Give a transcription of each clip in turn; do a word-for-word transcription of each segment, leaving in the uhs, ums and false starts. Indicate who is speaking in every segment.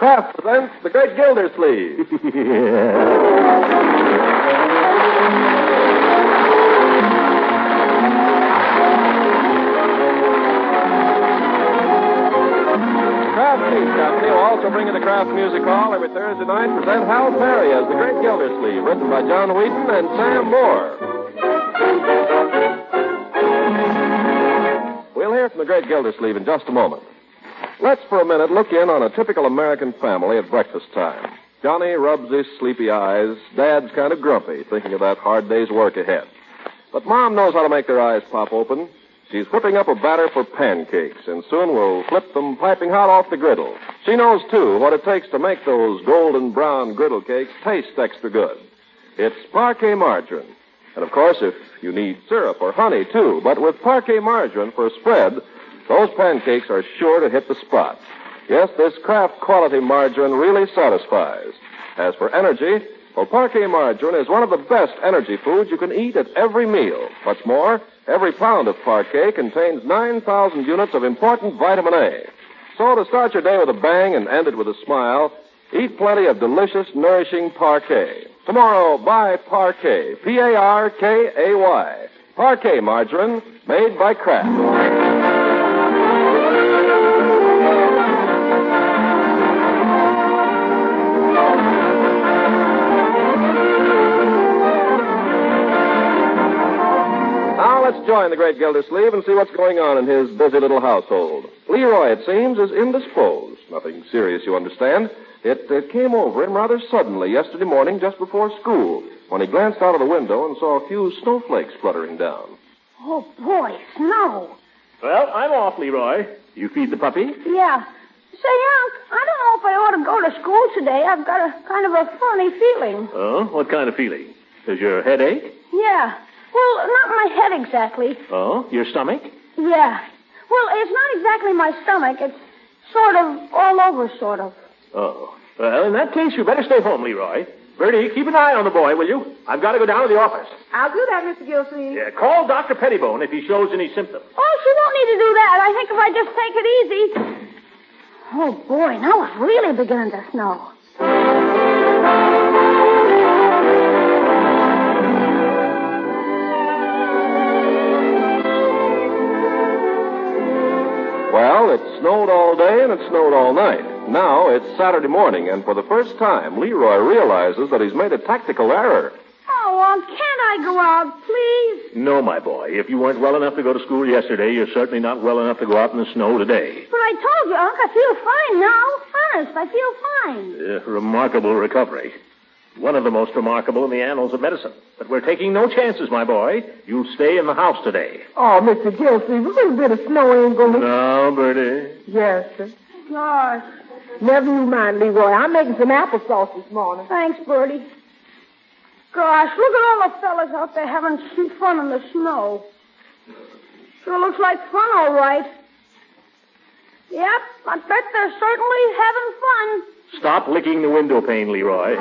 Speaker 1: Kraft presents The Great Gildersleeve. Company will also bring you the Kraft Music Hall every Thursday night. Present Hal Perry as The Great Gildersleeve, written by John Wheaton and Sam Moore. We'll hear from The Great Gildersleeve in just a moment. Let's for a minute look in on a typical American family at breakfast time. Johnny rubs his sleepy eyes. Dad's kind of grumpy, thinking of that hard day's work ahead. But Mom knows how to make their eyes pop open. She's whipping up a batter for pancakes, and soon we'll flip them piping hot off the griddle. She knows, too, what it takes to make those golden brown griddle cakes taste extra good. It's Parquet margarine. And, of course, if you need syrup or honey, too. But with Parquet margarine for a spread, those pancakes are sure to hit the spot. Yes, this Kraft quality margarine really satisfies. As for energy, well, Parquet margarine is one of the best energy foods you can eat at every meal. What's more, every pound of Parquet contains nine thousand units of important vitamin A. So to start your day with a bang and end it with a smile, eat plenty of delicious, nourishing Parquet. Tomorrow, buy Parquet, P A R K A Y. Parquet margarine, made by Kraft. Let's join the Great Gildersleeve and see what's going on in his busy little household. Leroy, it seems, is indisposed. Nothing serious, you understand. It uh, came over him rather suddenly yesterday morning just before school when he glanced out of the window and saw a few snowflakes fluttering down.
Speaker 2: Oh, boy, snow.
Speaker 3: Well, I'm off, Leroy. You feed the puppy?
Speaker 2: Yeah. Say, Unc, I don't know if I ought to go to school today. I've got a kind of a funny feeling.
Speaker 3: Oh, what kind of feeling? Does your head ache?
Speaker 2: Yeah. Well, not my head exactly.
Speaker 3: Oh, your stomach?
Speaker 2: Yeah. Well, it's not exactly my stomach. It's sort of all over, sort of.
Speaker 3: Oh. Well, in that case, you better stay home, Leroy. Bertie, keep an eye on the boy, will you? I've got to go down to the office.
Speaker 4: I'll do that, Mister Gilsleeve.
Speaker 3: Yeah, call Doctor Pettibone if he shows any symptoms.
Speaker 2: Oh, she won't need to do that. I think if I just take it easy. Oh, boy, now it's really beginning to snow.
Speaker 1: Well, it snowed all day and it snowed all night. Now it's Saturday morning, and for the first time, Leroy realizes that he's made a tactical error.
Speaker 2: Oh, Unc, can't I go out, please?
Speaker 3: No, my boy. If you weren't well enough to go to school yesterday, you're certainly not well enough to go out in the snow today.
Speaker 2: But I told you, Unc, I feel fine now. Honest, I feel fine.
Speaker 3: Uh, remarkable recovery. One of the most remarkable in the annals of medicine. But we're taking no chances, my boy. You'll stay in the house today.
Speaker 4: Oh, Mister Gilsleeve, a little bit of snow ain't going to...
Speaker 3: No, Bertie.
Speaker 4: Yes, sir.
Speaker 2: Gosh.
Speaker 4: Never you mind, Leroy. I'm making some applesauce this morning.
Speaker 2: Thanks, Bertie. Gosh, look at all the fellas out there having some fun in the snow. Sure looks like fun, all right. Yep, I bet they're certainly having fun.
Speaker 3: Stop licking the window pane, Leroy.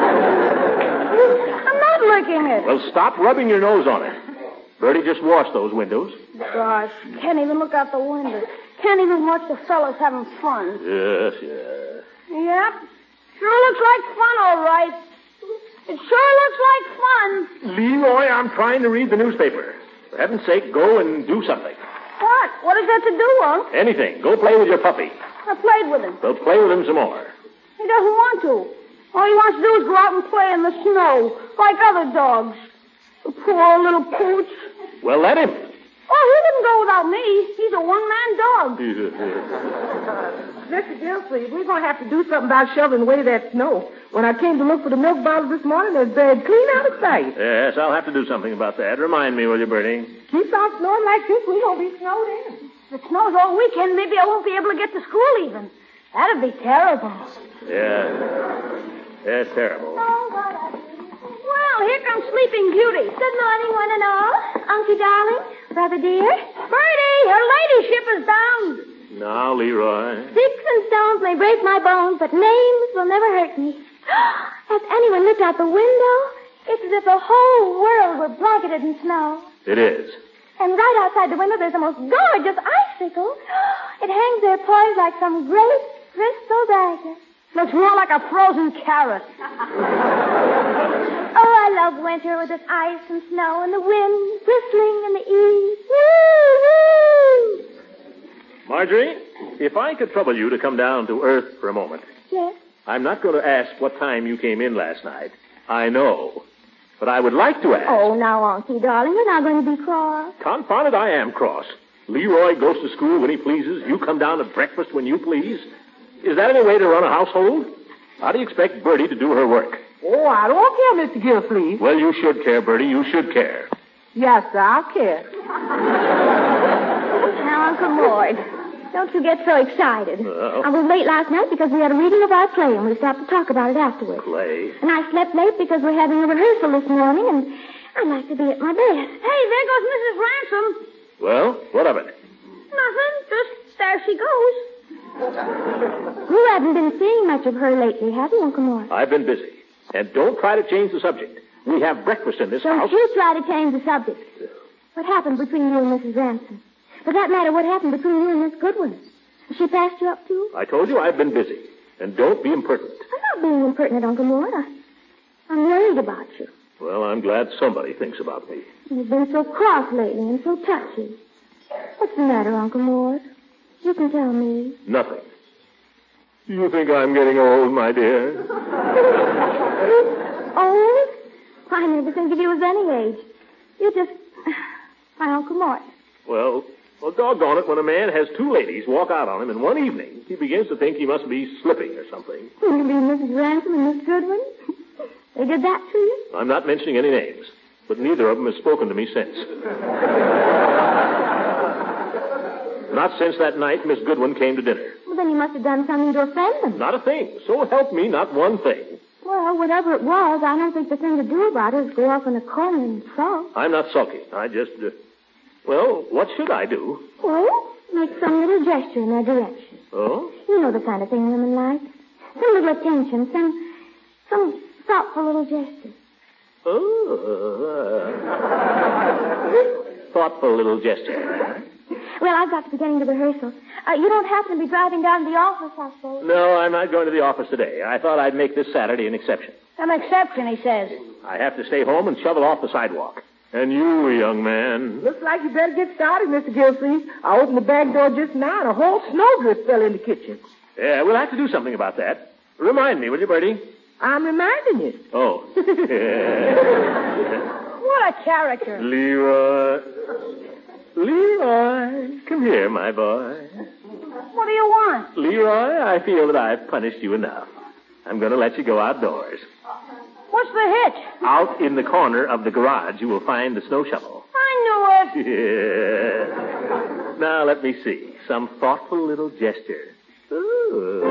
Speaker 2: I'm not licking it.
Speaker 3: Well, stop rubbing your nose on it. Bertie just washed those windows.
Speaker 2: Gosh, can't even look out the window. Can't even watch the fellas having fun.
Speaker 3: Yes, yes.
Speaker 2: Yep. Sure looks like fun, all right. It sure looks like fun.
Speaker 3: Leroy, I'm trying to read the newspaper. For heaven's sake, go and do something.
Speaker 2: What? What is that to do, Unc?
Speaker 3: Anything. Go play with your puppy.
Speaker 2: I played with him.
Speaker 3: Well, play with him some more.
Speaker 2: He doesn't want to. All he wants to do is go out and play in the snow, like other dogs. The poor little pooch.
Speaker 3: Well, let him.
Speaker 2: Oh, he wouldn't go without me. He's a one-man dog.
Speaker 4: Mister Gilsleeve, we're going to have to do something about shoveling away that snow. When I came to look for the milk bottle this morning, it's buried clean out of sight.
Speaker 3: Yes, I'll have to do something about that. Remind me, will you, Bertie?
Speaker 4: Keep on snowing like this, we're going to be snowed in.
Speaker 2: If it snows all weekend, maybe I won't be able to get to school even. That'd be terrible.
Speaker 3: Yeah. Yeah, it's terrible.
Speaker 2: Well, here comes Sleeping Beauty.
Speaker 5: Good morning, one and all. Uncle darling, brother dear.
Speaker 2: Bertie, her ladyship is down.
Speaker 3: Now, Leroy.
Speaker 5: Sticks and stones may break my bones, but names will never hurt me. Has anyone looked out the window? It's as if the whole world were blanketed in snow.
Speaker 3: It is.
Speaker 5: And right outside the window, there's a most gorgeous icicle. It hangs there poised like some great crystal dagger.
Speaker 2: Looks more like a frozen carrot.
Speaker 5: Oh, I love winter with its ice and snow and the wind whistling in the east. Woo-hoo!
Speaker 3: Marjorie, if I could trouble you to come down to Earth for a moment.
Speaker 5: Yes?
Speaker 3: I'm not going to ask what time you came in last night. I know. But I would like to ask.
Speaker 5: Oh, now, Unky, darling, you're not going to be cross.
Speaker 3: Confound it, I am cross. Leroy goes to school when he pleases. You come down to breakfast when you please. Is that any way to run a household? How do you expect Bertie to do her work?
Speaker 4: Oh, I don't care, Mister Gilsleeve.
Speaker 3: Well, you should care, Bertie. You should care.
Speaker 4: Yes, sir, I'll care.
Speaker 5: Now, Uncle Mort, don't you get so excited.
Speaker 3: Well.
Speaker 5: I was late last night because we had a reading of our play, and we stopped to talk about it afterwards.
Speaker 3: Play?
Speaker 5: And I slept late because we're having a rehearsal this morning, and I'd like to be at my bed.
Speaker 2: Hey, there goes Missus Ransom.
Speaker 3: Well, what of it?
Speaker 2: Nothing. Just there she goes.
Speaker 5: You haven't been seeing much of her lately, have you, Uncle Mort?
Speaker 3: I've been busy. And don't try to change the subject. We have breakfast in this
Speaker 5: Don't
Speaker 3: house.
Speaker 5: you try to change the subject. What happened between you and Missus Ransom? For that matter, what happened between you and Miss Goodwin? Has she passed you up, too?
Speaker 3: I told you I've been busy. And don't be impertinent.
Speaker 5: I'm not being impertinent, Uncle Mort. I, I'm worried about you.
Speaker 3: Well, I'm glad somebody thinks about me.
Speaker 5: You've been so cross lately and so touchy. What's the matter, Uncle Mort? You can tell me.
Speaker 3: Nothing. You think I'm getting old, my dear?
Speaker 5: Old? I never think of you as any age. You're just my Uncle Mort.
Speaker 3: Well, well, doggone it, when a man has two ladies walk out on him in one evening, he begins to think he must be slipping or something.
Speaker 5: You mean Missus Ransom and Miss Goodwin? They did that to you?
Speaker 3: I'm not mentioning any names, but neither of them has spoken to me since. Not since that night Miss Goodwin came to dinner.
Speaker 5: Well, then you must have done something to offend them.
Speaker 3: Not a thing. So help me, not one thing.
Speaker 5: Well, whatever it was, I don't think the thing to do about it is go off in a corner and sulk.
Speaker 3: I'm not sulking. I just, uh, well, what should I do?
Speaker 5: Well, make some little gesture in their direction.
Speaker 3: Oh?
Speaker 5: You know the kind of thing women like. Some little attention, some, some thoughtful little gesture.
Speaker 3: Oh. Uh, thoughtful little gesture.
Speaker 5: Well, I've got to be getting to rehearsal. Uh, you don't happen to be driving down to the office, I suppose?
Speaker 3: No, I'm not going to the office today. I thought I'd make this Saturday an exception.
Speaker 2: An exception, he says.
Speaker 3: I have to stay home and shovel off the sidewalk. And you, young man.
Speaker 4: Looks like you better get started, Mister Gilsleeve. I opened the back door just now, and a whole snowdrift fell in the kitchen.
Speaker 3: Yeah, we'll have to do something about that. Remind me, will you, Bertie?
Speaker 4: I'm reminding you.
Speaker 3: Oh.
Speaker 2: What a character.
Speaker 3: Leroy. Leroy. Come here, my boy.
Speaker 2: What do you want?
Speaker 3: Leroy, I feel that I've punished you enough. I'm going to let you go outdoors.
Speaker 2: What's the hitch?
Speaker 3: Out in the corner of the garage, you will find the snow shovel.
Speaker 2: I knew it.
Speaker 3: Yeah. Now, let me see. Some thoughtful little gesture. Ooh.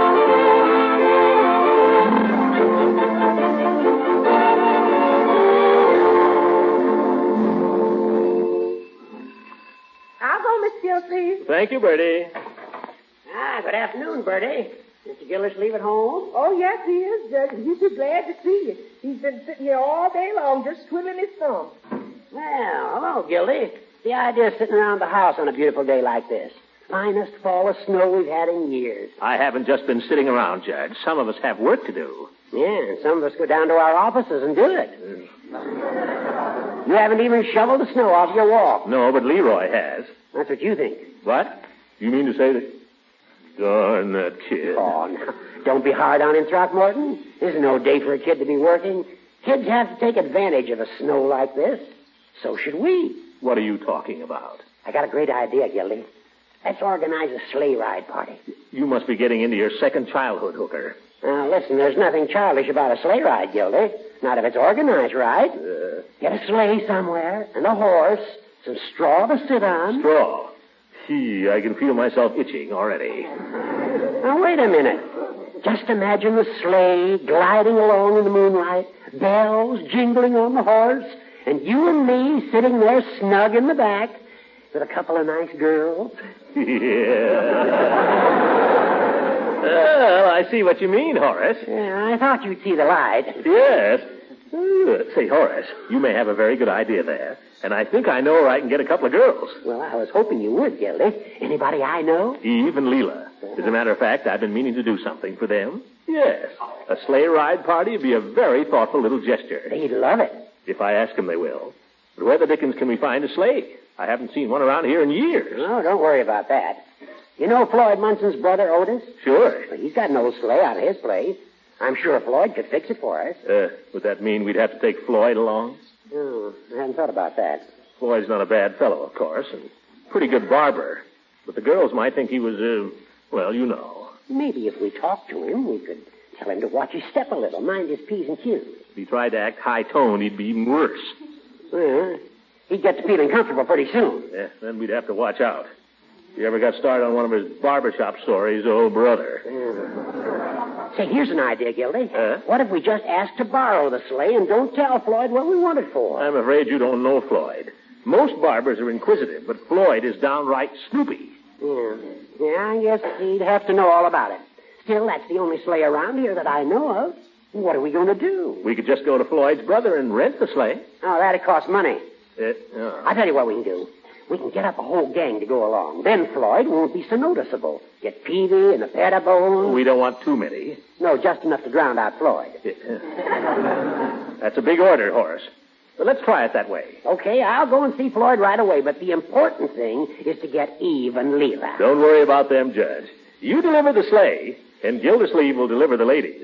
Speaker 4: I'll go, Miss Gilsleeve.
Speaker 3: Thank you, Bertie.
Speaker 6: Ah, good afternoon, Bertie. Mister Gildersleeve at home?
Speaker 4: Oh, yes, he is, Judge. He's just glad to see you. He's been sitting here all day long just twiddling his thumb.
Speaker 6: Well, hello, Gildy. The idea of sitting around the house on a beautiful day like this. Finest fall of snow we've had in years.
Speaker 3: I haven't just been sitting around, Judge. Some of us have work to do.
Speaker 6: Yeah, and some of us go down to our offices and do it. You haven't even shoveled the snow off your walk.
Speaker 3: No, but Leroy has.
Speaker 6: That's what you think.
Speaker 3: What? You mean to say that... Darn that kid.
Speaker 6: Oh, no. Don't be hard on him, Throckmorton. This is no day for a kid to be working. Kids have to take advantage of a snow like this. So should we.
Speaker 3: What are you talking about?
Speaker 6: I got a great idea, Gildy. Let's organize a sleigh ride party.
Speaker 3: You must be getting into your second childhood, Hooker.
Speaker 6: Now, listen, there's nothing childish about a sleigh ride, Gildy. Not if it's organized right.
Speaker 3: Uh,
Speaker 6: Get a sleigh somewhere, and a horse, some straw to sit on.
Speaker 3: straw. Gee, I can feel myself itching already.
Speaker 6: Now, wait a minute. Just imagine the sleigh gliding along in the moonlight, bells jingling on the horse, and you and me sitting there snug in the back with a couple of nice girls.
Speaker 3: Yeah. Well, I see what you mean, Horace.
Speaker 6: Yeah, I thought you'd see the light.
Speaker 3: Yes. Uh, say, Horace, you may have a very good idea there. And I think I know where I can get a couple of girls.
Speaker 6: Well, I was hoping you would, Gildy. Anybody I know?
Speaker 3: Eve and Leela. As a matter of fact, I've been meaning to do something for them. Yes. A sleigh ride party would be a very thoughtful little gesture.
Speaker 6: They'd love it.
Speaker 3: If I ask them, they will. But where the dickens can we find a sleigh? I haven't seen one around here in years.
Speaker 6: No, don't worry about that. You know Floyd Munson's brother, Otis?
Speaker 3: Sure.
Speaker 6: Well, he's got an old sleigh out of his place. I'm sure Floyd could fix it for us.
Speaker 3: Uh, would that mean we'd have to take Floyd along?
Speaker 6: Oh, I hadn't thought about that.
Speaker 3: Floyd's not a bad fellow, of course, and pretty good barber. But the girls might think he was, uh, well, you know.
Speaker 6: Maybe if we talked to him, we could tell him to watch his step a little, mind his P's and Q's.
Speaker 3: If he tried to act high-toned, he'd be even worse.
Speaker 6: Well, he'd get to feeling comfortable pretty soon.
Speaker 3: Yeah, then we'd have to watch out. If he ever got started on one of his barbershop stories, oh, brother.
Speaker 6: Yeah. Say, here's an idea, Gildy.
Speaker 3: Uh?
Speaker 6: What if we just ask to borrow the sleigh and don't tell Floyd what we want it for?
Speaker 3: I'm afraid you don't know Floyd. Most barbers are inquisitive, but Floyd is downright snoopy.
Speaker 6: Yeah. Yeah, I guess he'd have to know all about it. Still, that's the only sleigh around here that I know of. What are we going to do?
Speaker 3: We could just go to Floyd's brother and rent the sleigh.
Speaker 6: Oh, that'd cost money.
Speaker 3: Uh, oh.
Speaker 6: I'll tell you what we can do. We can get up a whole gang to go along. Then Floyd won't be so noticeable. Get Peavy and a Pettibone.
Speaker 3: We don't want too many.
Speaker 6: No, just enough to drown out Floyd.
Speaker 3: That's a big order, Horace. But let's try it that way.
Speaker 6: Okay, I'll go and see Floyd right away, but the important thing is to get Eve and Leela.
Speaker 3: Don't worry about them, Judge. You deliver the sleigh, and Gildersleeve will deliver the ladies.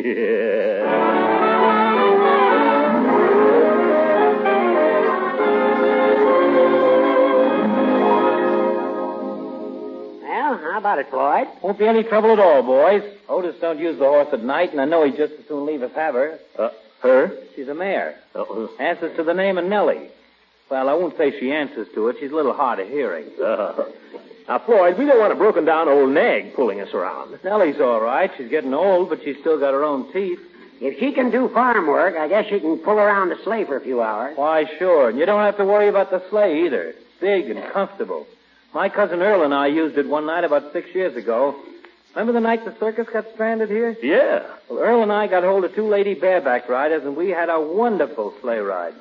Speaker 6: Well, how about it, Floyd?
Speaker 7: Won't be any trouble at all, boys. Otis don't use the horse at night, and I know he'd just as soon leave us have her.
Speaker 3: Uh, her?
Speaker 7: She's a mare.
Speaker 3: Uh-uh.
Speaker 7: Answers to the name of Nellie. Well, I won't say she answers to it. She's a little hard of hearing.
Speaker 3: Uh, now, Floyd, we don't want a broken-down old nag pulling us around.
Speaker 7: Nellie's all right. She's getting old, but she's still got her own teeth.
Speaker 6: If she can do farm work, I guess she can pull around the sleigh for a few hours.
Speaker 7: Why, sure. And you don't have to worry about the sleigh either. It's big and comfortable. My cousin Earl and I used it one night about six years ago. Remember the night the circus got stranded here?
Speaker 3: Yeah.
Speaker 7: Well, Earl and I got hold of two lady bareback riders, and we had a wonderful sleigh ride.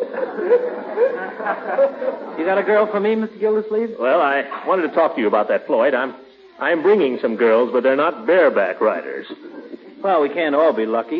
Speaker 7: You got a girl for me, Mister Gildersleeve?
Speaker 3: Well, I wanted to talk to you about that, Floyd. I'm I'm bringing some girls, but they're not bareback riders.
Speaker 7: Well, we can't all be lucky.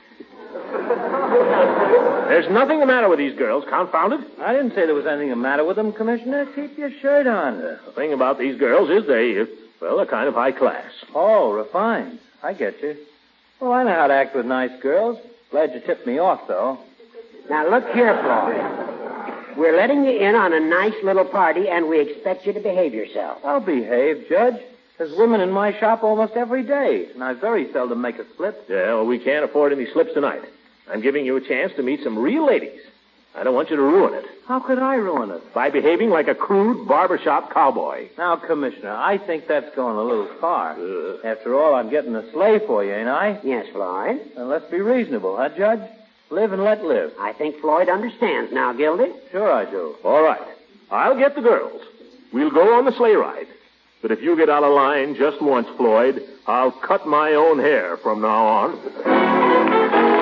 Speaker 3: There's nothing the matter with these girls, confound it.
Speaker 7: I didn't say there was anything the matter with them, Commissioner. Keep your shirt on.
Speaker 3: Uh, the thing about these girls is they, uh, well, they're kind of high class.
Speaker 7: Oh, refined. I get you. Well, I know how to act with nice girls. Glad you tipped me off, though.
Speaker 6: Now, look here, Floyd. We're letting you in on a nice little party, and we expect you to behave yourself.
Speaker 7: I'll behave, Judge. There's women in my shop almost every day, and I very seldom make a slip.
Speaker 3: Yeah, well, we can't afford any slips tonight. I'm giving you a chance to meet some real ladies. I don't want you to ruin it.
Speaker 7: How could I ruin it?
Speaker 3: By behaving like a crude barbershop cowboy.
Speaker 7: Now, Commissioner, I think that's going a little far.
Speaker 3: Uh.
Speaker 7: After all, I'm getting a sleigh for you, ain't I?
Speaker 6: Yes, Floyd.
Speaker 7: Then let's be reasonable, huh, Judge? Live and let live.
Speaker 6: I think Floyd understands now, Gildy.
Speaker 7: Sure I do.
Speaker 3: All right. I'll get the girls. We'll go on the sleigh ride. But if you get out of line just once, Floyd, I'll cut my own hair from now on.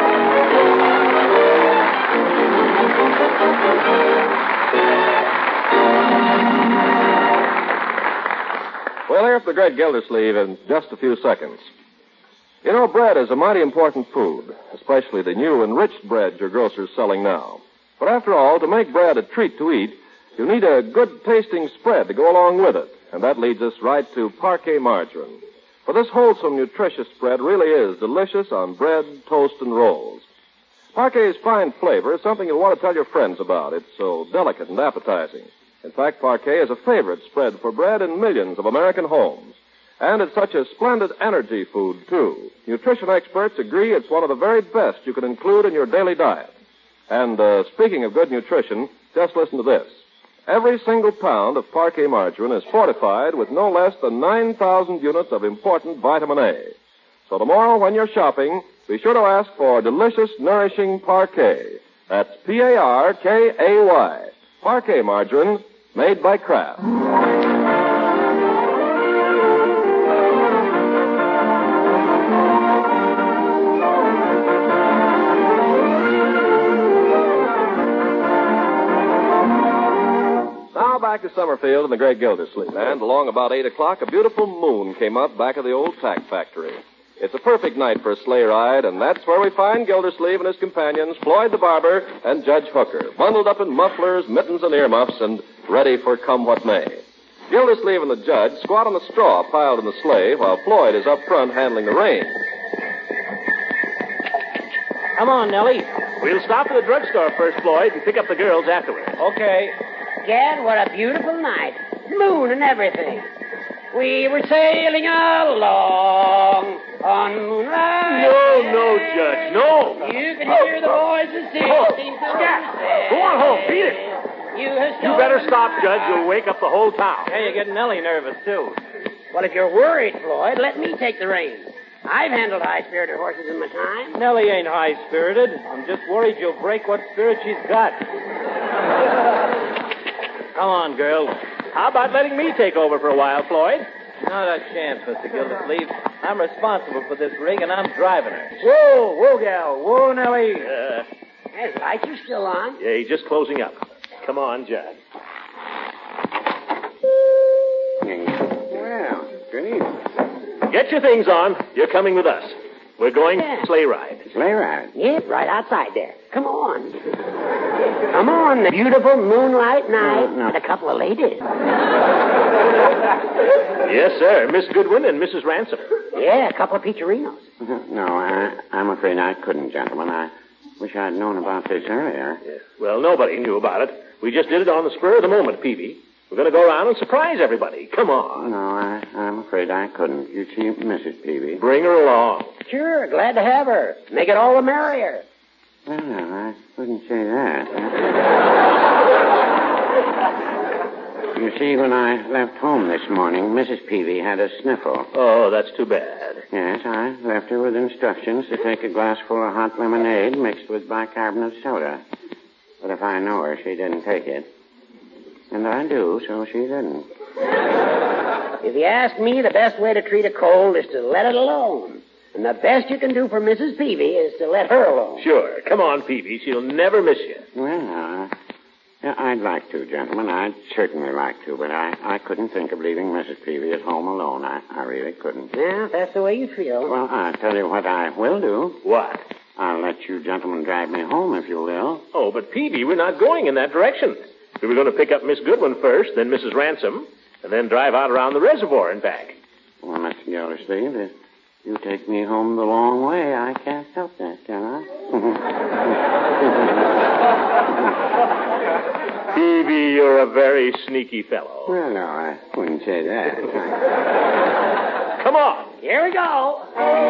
Speaker 1: Well, here's the great Gildersleeve in just a few seconds. You know, bread is a mighty important food, especially the new enriched bread your grocer's selling now. But after all, to make bread a treat to eat, you need a good-tasting spread to go along with it. And that leads us right to Parquet margarine. For this wholesome, nutritious spread really is delicious on bread, toast, and rolls. Parquet's fine flavor is something you'll want to tell your friends about. It's so delicate and appetizing. In fact, Parquet is a favorite spread for bread in millions of American homes. And it's such a splendid energy food, too. Nutrition experts agree it's one of the very best you can include in your daily diet. And uh, speaking of good nutrition, just listen to this. Every single pound of Parquet margarine is fortified with no less than nine thousand units of important vitamin A. So tomorrow when you're shopping, be sure to ask for delicious, nourishing Parquet. That's P A R K A Y. Parquet margarine made by Kraft. back to Summerfield and the Great Gildersleeve, and along about eight o'clock, a beautiful moon came up back of the old tack factory. It's a perfect night for a sleigh ride, and that's where we find Gildersleeve and his companions, Floyd the barber and Judge Hooker, bundled up in mufflers, mittens, and earmuffs, and ready for come what may. Gildersleeve and the judge squat on the straw piled in the sleigh, while Floyd is up front handling the reins.
Speaker 7: Come on, Nellie.
Speaker 3: We'll stop at the drugstore first, Floyd, and pick up the girls afterwards.
Speaker 7: Okay.
Speaker 6: Gad, what a beautiful night. Moon and everything. We were sailing along on moonlight.
Speaker 3: No, no, Judge, no.
Speaker 6: You can hear the voices singing.
Speaker 3: Oh, Gad, go on home. Beat it.
Speaker 6: You, have
Speaker 3: You better stop, Judge. You'll wake up the whole town.
Speaker 7: Hey, you're getting Nellie nervous, too.
Speaker 6: Well, if you're worried, Floyd, let me take the reins. I've handled high-spirited horses in my time.
Speaker 7: Nellie ain't high-spirited. I'm just worried you'll break what spirit she's got. Come on, girls.
Speaker 3: How about letting me take over for a while, Floyd?
Speaker 7: Not a chance, Mister Gildersleeve. I'm responsible for this rig, and I'm driving her.
Speaker 3: Whoa, whoa, gal. Whoa, Nellie. Uh,
Speaker 6: His lights are still on.
Speaker 3: yeah, he's just closing up. Come on, Judge.
Speaker 8: Well, good evening.
Speaker 3: Get your things on. You're coming with us. We're going
Speaker 6: Yeah.
Speaker 3: sleigh ride.
Speaker 8: Sleigh ride.
Speaker 6: Yep, right outside there. Come on. Come on, the beautiful moonlight night
Speaker 8: No, no.
Speaker 6: and a couple of ladies.
Speaker 3: Yes, sir. Miss Goodwin and Missus Ransom.
Speaker 6: Yeah, a couple of peacherinos.
Speaker 8: No, I, I'm afraid I couldn't, gentlemen. I wish I'd known about this earlier.
Speaker 3: Yes. Well, nobody knew about it. We just did it on the spur of the moment, Peavy. We're going to go around and surprise everybody. Come on.
Speaker 8: No, I, I'm afraid I couldn't. You see, Missus Peavy.
Speaker 3: Bring her along.
Speaker 6: Sure, glad to have her. Make it all the merrier.
Speaker 8: Well, no, I wouldn't say that. You see, when I left home this morning, Missus Peavy had a sniffle.
Speaker 3: Oh, that's too bad.
Speaker 8: Yes, I left her with instructions to take a glassful of hot lemonade mixed with bicarbonate soda. But if I know her, she didn't take it. And I do, so she didn't.
Speaker 6: If you ask me, the best way to treat a cold is to let it alone. And the best you can do for Missus Peavy is to let her alone.
Speaker 3: Sure. Come on, Peavy. She'll never miss you.
Speaker 8: Well, uh, yeah, I'd like to, gentlemen. I'd certainly like to, but I, I couldn't think of leaving Missus Peavy at home alone. I, I really couldn't.
Speaker 6: Yeah, if that's the way you feel.
Speaker 8: Well, I'll tell you what I will do.
Speaker 3: What?
Speaker 8: I'll let you gentlemen drive me home, if you will.
Speaker 3: Oh, but Peavy, we're not going in that direction. We were going to pick up Miss Goodwin first, then Missus Ransom, and then drive out around the reservoir and back.
Speaker 8: Well, Mister Gildersleeve, if you take me home the long way, I can't help that, can I?
Speaker 3: Peavy, you're a very sneaky fellow.
Speaker 8: Well, no, I wouldn't say that.
Speaker 3: Come on.
Speaker 6: Here we go.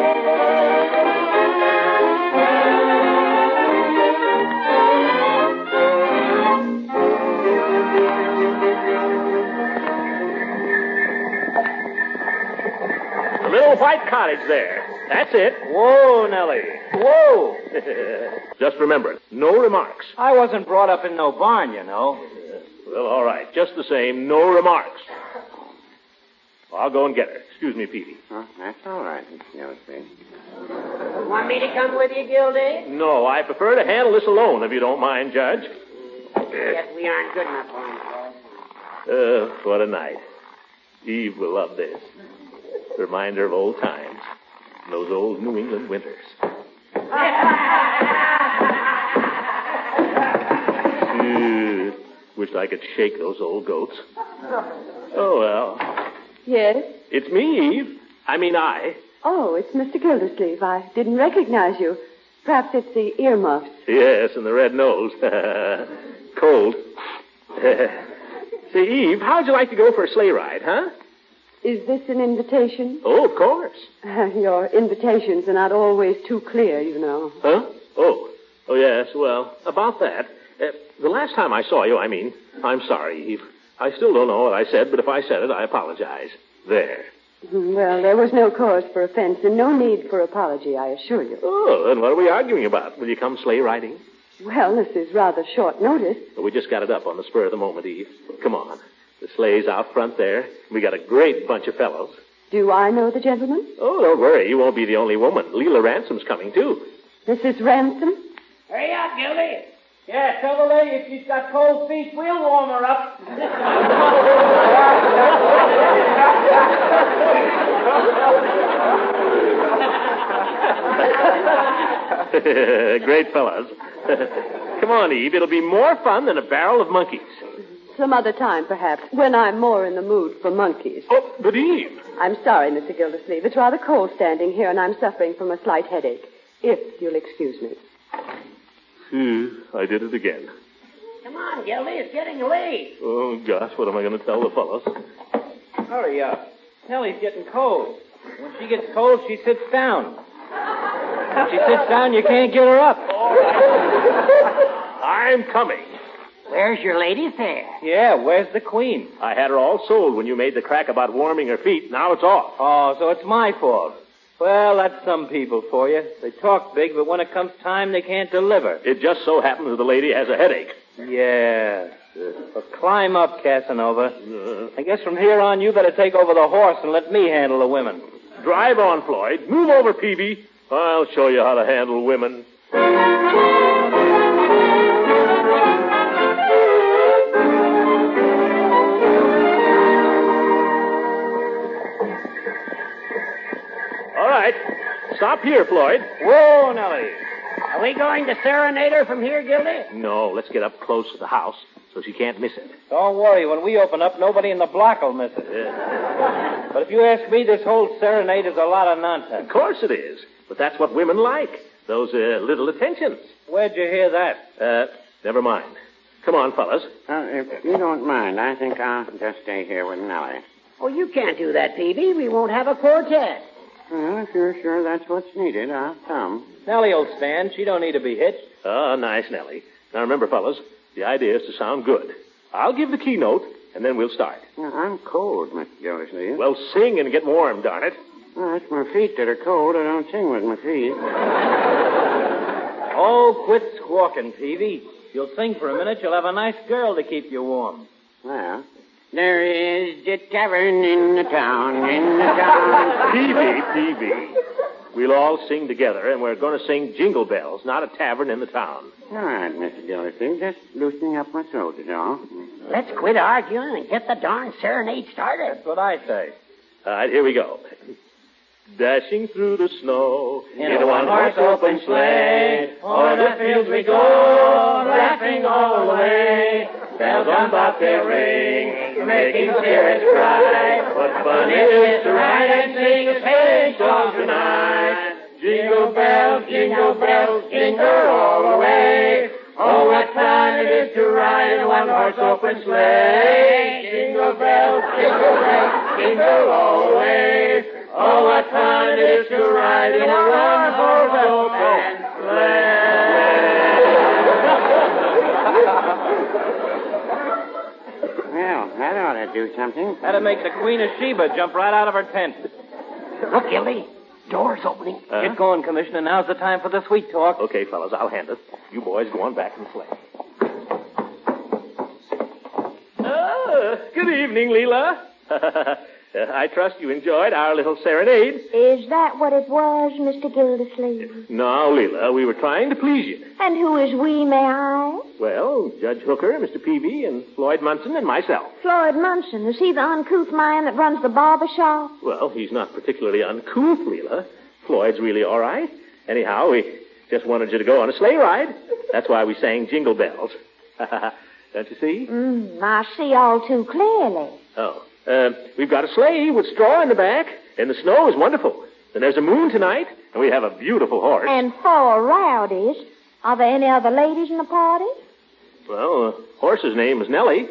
Speaker 3: The little white cottage there. That's it.
Speaker 7: Whoa, Nellie. Whoa.
Speaker 3: Just remember, no remarks.
Speaker 7: I wasn't brought up in no barn, you know.
Speaker 3: Well, all right. Just the same, no remarks. I'll go and get her. Excuse me, Peavy.
Speaker 8: Oh, that's all right, Mister Gildersleeve.
Speaker 6: Want me to come with you, Gildy?
Speaker 3: No, I prefer to handle this alone, if you don't mind, Judge.
Speaker 6: Guess we aren't good enough for him, Floyd.
Speaker 3: Uh, what a night. Eve will love this. Reminder of old times. Those old New England winters. uh, wish I could shake those old goats. Oh, well.
Speaker 9: Yes?
Speaker 3: It's me, Eve. I mean, I.
Speaker 9: Oh, it's Mister Gildersleeve. I didn't recognize you. Perhaps it's the earmuffs.
Speaker 3: Yes, and the red nose. Cold. Say, Eve, how'd you like to go for a sleigh ride, huh?
Speaker 9: Is this an invitation?
Speaker 3: Oh, of course.
Speaker 9: Your invitations are not always too clear, you know.
Speaker 3: Huh? Oh. Oh, yes. Well, about that. Uh, the last time I saw you, I mean, I'm sorry, Eve. I still don't know what I said, but if I said it, I apologize. There.
Speaker 9: Well, there was no cause for offense and no need for apology, I assure you.
Speaker 3: Oh, then what are we arguing about? Will you come sleigh riding?
Speaker 9: Well, this is rather short notice.
Speaker 3: Well, we just got it up on the spur of the moment, Eve. Come on. The sleigh's out front there. We got a great bunch of fellows.
Speaker 9: Do I know the gentleman?
Speaker 3: Oh, don't worry. You won't be the only woman. Leela Ransom's coming, too.
Speaker 9: Missus Ransom?
Speaker 6: Hurry up, Gildy.
Speaker 7: Yeah, tell the lady if she's got cold feet, we'll warm her up.
Speaker 3: Great fellas. Come on, Eve. It'll be more fun than a barrel of monkeys.
Speaker 9: Some other time, perhaps, when I'm more in the mood for monkeys.
Speaker 3: Oh, but Eve.
Speaker 9: I'm sorry, Mister Gildersleeve. It's rather cold standing here, and I'm suffering from a slight headache. If you'll excuse me.
Speaker 3: Hmm, I did it again.
Speaker 6: Come on, Gildy. It's getting late.
Speaker 3: Oh, gosh, what am I going to tell the fellas?
Speaker 7: Hurry up. Nellie's getting cold. When she gets cold, she sits down. When she sits down, you can't get her up.
Speaker 3: I'm coming.
Speaker 6: Where's your lady there?
Speaker 7: Yeah, where's the queen?
Speaker 3: I had her all sold when you made the crack about warming her feet. Now it's off.
Speaker 7: Oh, so it's my fault. Well, that's some people for you. They talk big, but when it comes time, they can't deliver.
Speaker 3: It just so happens the lady has a headache.
Speaker 7: Yeah. Well, climb up, Casanova. Uh, I guess from here on, you better take over the horse and let me handle the women.
Speaker 3: Drive on, Floyd. Move over, Peavy. I'll show you how to handle women. All right. Stop here, Floyd.
Speaker 7: Whoa, Nellie.
Speaker 6: Are we going to serenade her from here, Gildy?
Speaker 3: No, let's get up close to the house so she can't miss it.
Speaker 7: Don't worry. When we open up, nobody in the block will miss it.
Speaker 3: Yeah.
Speaker 7: But if you ask me, this whole serenade is a lot of nonsense.
Speaker 3: Of course it is. But that's what women like. Those uh, little attentions.
Speaker 7: Where'd you hear that?
Speaker 3: Uh, never mind. Come on, fellas.
Speaker 8: Uh, if you don't mind, I think I'll just stay here with Nellie.
Speaker 6: Oh, you can't do that, Peavy. We won't have a quartet.
Speaker 8: Well, if you're sure that's what's needed, I'll come.
Speaker 7: Nellie'll stand. She don't need to be hitched.
Speaker 3: Ah, nice, Nellie. Now remember, fellas, the idea is to sound good. I'll give the keynote, and then we'll start.
Speaker 8: Now, I'm cold, Mister Gildersleeve.
Speaker 3: Well, sing and get warm, darn it.
Speaker 8: Well, it's my feet that are cold. I don't sing with my feet.
Speaker 7: Oh, quit squawking, Peavy. If you'll sing for a minute, you'll have a nice girl to keep you warm.
Speaker 8: Well, there is a tavern in the town, in the town.
Speaker 3: Peavy, Peavy. We'll all sing together, and we're going to sing Jingle Bells, not a tavern in the town.
Speaker 8: All right, Mister Gildersleeve. Just loosening up my throat is all.
Speaker 6: Let's quit arguing and get the darn serenade started.
Speaker 7: That's what I say.
Speaker 3: All right, here we go. Dashing through the snow
Speaker 7: in a one-horse open sleigh, o'er the fields we go, laughing all the way. Bells on bobtail ring, making spirits bright. What fun it is to ride and sing a sleigh song tonight. Jingle bells, jingle bells, jingle all the way. Oh, what fun it is to ride in a one-horse open sleigh. Jingle bells, jingle bells, jingle all the way. Oh, what fun it is to ride in a one-horse open
Speaker 8: Well, that ought to do something.
Speaker 7: That'll make the Queen of Sheba jump right out of her tent.
Speaker 6: Look, Gildy. Door's opening.
Speaker 3: Uh-huh.
Speaker 7: Get going, Commissioner. Now's the time for the sweet talk.
Speaker 3: Okay, fellas, I'll hand it. You boys go on back and play. Ah, good evening, Leela. I trust you enjoyed our little serenade.
Speaker 5: Is that what it was, Mister Gildersleeve?
Speaker 3: No, Leela, we were trying to please you.
Speaker 5: And who is we, may I?
Speaker 3: Well, Judge Hooker, Mister Peavy, and Floyd Munson, and myself.
Speaker 5: Floyd Munson. Is he the uncouth man that runs the barber shop?
Speaker 3: Well, he's not particularly uncouth, Leela. Floyd's really all right. Anyhow, we just wanted you to go on a sleigh ride. That's why we sang Jingle Bells. Don't you see?
Speaker 5: Mm, I see all too clearly.
Speaker 3: Oh. Uh, we've got a sleigh with straw in the back, and the snow is wonderful. And there's a moon tonight, and we have a beautiful horse.
Speaker 5: And four rowdies. Are there any other ladies in the party?
Speaker 3: Well, the horse's name is Nellie.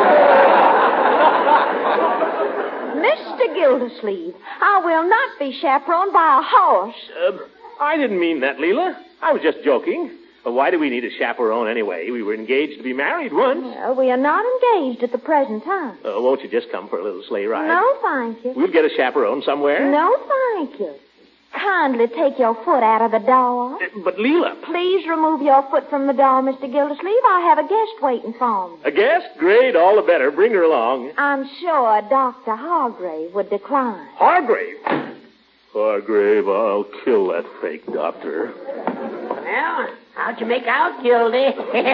Speaker 5: Mister Gildersleeve, I will not be chaperoned by a horse.
Speaker 3: Uh, I didn't mean that, Leela. I was just joking. Well, why do we need a chaperone anyway? We were engaged to be married once.
Speaker 5: Well, we are not engaged at the present time.
Speaker 3: Uh, won't you just come for a little sleigh ride?
Speaker 5: No, thank you.
Speaker 3: We'll get a chaperone somewhere.
Speaker 5: No, thank you. Kindly take your foot out of the door.
Speaker 3: Uh, but, Leela...
Speaker 5: Please remove your foot from the door, Mister Gildersleeve. I have a guest waiting for me.
Speaker 3: A guest? Great, all the better. Bring her along.
Speaker 5: I'm sure Doctor Hargrave would decline.
Speaker 3: Hargrave? Hargrave, I'll kill that fake doctor.
Speaker 6: Well, How'd you make out, Gildy?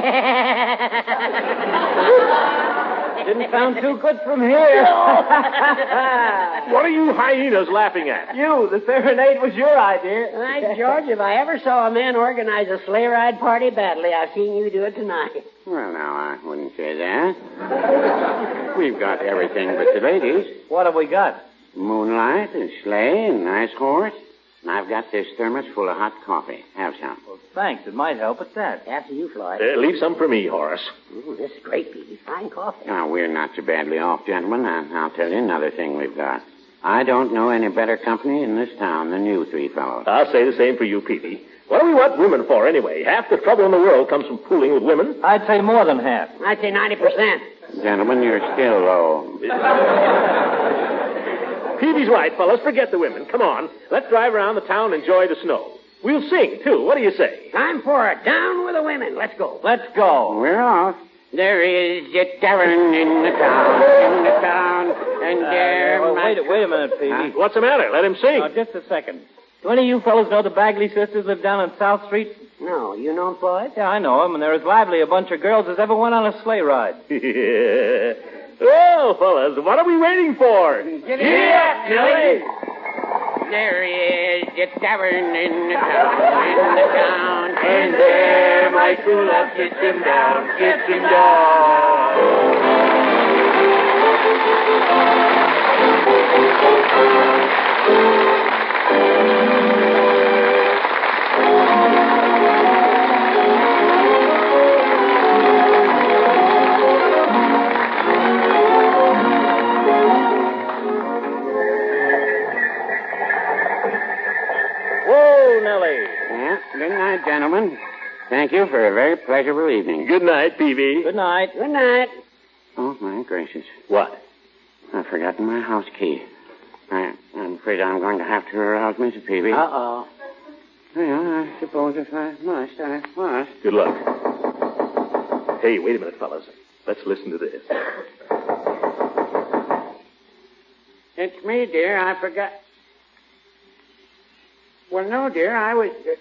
Speaker 7: Didn't sound too good from here.
Speaker 3: What are you hyenas laughing at?
Speaker 7: You, the serenade was your idea.
Speaker 6: Right, George, if I ever saw a man organize a sleigh ride party badly, I've seen you do it tonight.
Speaker 8: Well, now, I wouldn't say that. We've got everything but the ladies.
Speaker 7: What have we got?
Speaker 8: Moonlight, a sleigh, a nice horse. And I've got this thermos full of hot coffee. Have some.
Speaker 7: Well, thanks. It might help at that.
Speaker 6: After you, Floyd.
Speaker 3: Uh, leave some for me, Horace.
Speaker 6: Ooh, this is great, Peavy. Fine coffee.
Speaker 8: Now, we're not so badly off, gentlemen. And I'll tell you another thing we've got. I don't know any better company in this town than you three fellows.
Speaker 3: I'll say the same for you, Peavy. What do we want women for, anyway? Half the trouble in the world comes from fooling with women.
Speaker 7: I'd say more than half.
Speaker 6: I'd say ninety percent.
Speaker 8: Gentlemen, you're still low.
Speaker 3: Peavy's right, fellas. Forget the women. Come on. Let's drive around the town and enjoy the snow. We'll sing, too. What do you say?
Speaker 6: Time for it. Down with the women. Let's go.
Speaker 7: Let's go.
Speaker 8: We're off. There is a tavern in the town, in the town, and
Speaker 7: Uh,
Speaker 8: there...
Speaker 7: well,
Speaker 8: might-
Speaker 7: wait, wait a minute, Peavy.
Speaker 3: Huh? What's the matter? Let him sing.
Speaker 7: Now, just a second. Do any of you fellows know the Bagley sisters live down on South Street?
Speaker 6: No, you know him, Floyd?
Speaker 7: Yeah, I know them, and they're as lively a bunch of girls as ever went on a sleigh ride.
Speaker 3: Well, fellas, what are we waiting for?
Speaker 8: Giddy up, Nellie! There is a tavern in the town, in the town, and there my true love sits him down, sits him
Speaker 3: Whoa, Nellie.
Speaker 8: Yeah, good night, gentlemen. Thank you for a very pleasurable evening.
Speaker 3: Good night, Peavy.
Speaker 7: Good night.
Speaker 6: Good night.
Speaker 8: Oh, my gracious.
Speaker 3: What?
Speaker 8: I've forgotten my house key. I, I'm afraid I'm going to have to arouse Missus Peavy.
Speaker 6: Uh-oh.
Speaker 8: Well, I suppose if I must, I must.
Speaker 3: Good luck. Hey, wait a minute, fellas. Let's listen to this.
Speaker 8: It's me, dear. I forgot. Well, no, dear. I was. Uh...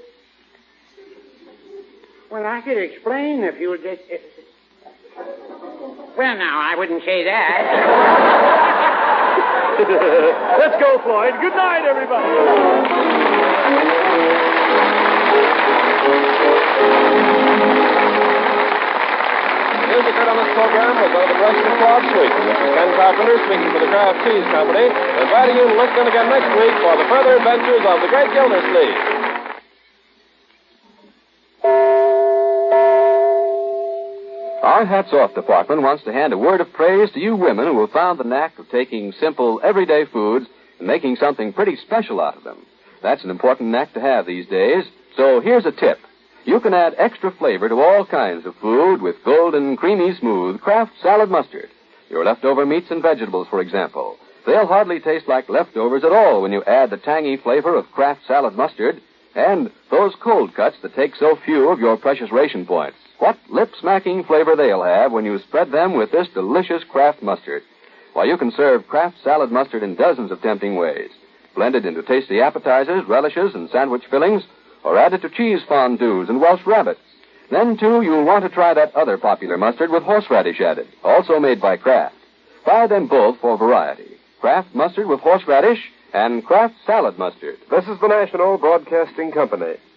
Speaker 8: Well, I could explain if you would just. Uh... Well, now, I wouldn't say that.
Speaker 3: Let's go, Floyd. Good night, everybody.
Speaker 1: Music heard on this program was under the direction of Claude Sweet. This is Ken Carpenter speaking for the Kraft Cheese Company, inviting you to listen again next week for the further adventures of the great Gildersleeve.
Speaker 10: Our Hats Off department wants to hand a word of praise to you women who have found the knack of taking simple, everyday foods and making something pretty special out of them. That's an important knack to have these days, so here's a tip. You can add extra flavor to all kinds of food with golden, creamy smooth Kraft salad mustard. Your leftover meats and vegetables, for example. They'll hardly taste like leftovers at all when you add the tangy flavor of Kraft salad mustard and those cold cuts that take so few of your precious ration points. What lip-smacking flavor they'll have when you spread them with this delicious Kraft mustard. Why, you can serve Kraft salad mustard in dozens of tempting ways. Blend it into tasty appetizers, relishes, and sandwich fillings, or add it to cheese fondues and Welsh rabbits. Then, too, you'll want to try that other popular mustard with horseradish added, also made by Kraft. Buy them both for variety. Kraft mustard with horseradish and Kraft salad mustard.
Speaker 1: This is the National Broadcasting Company.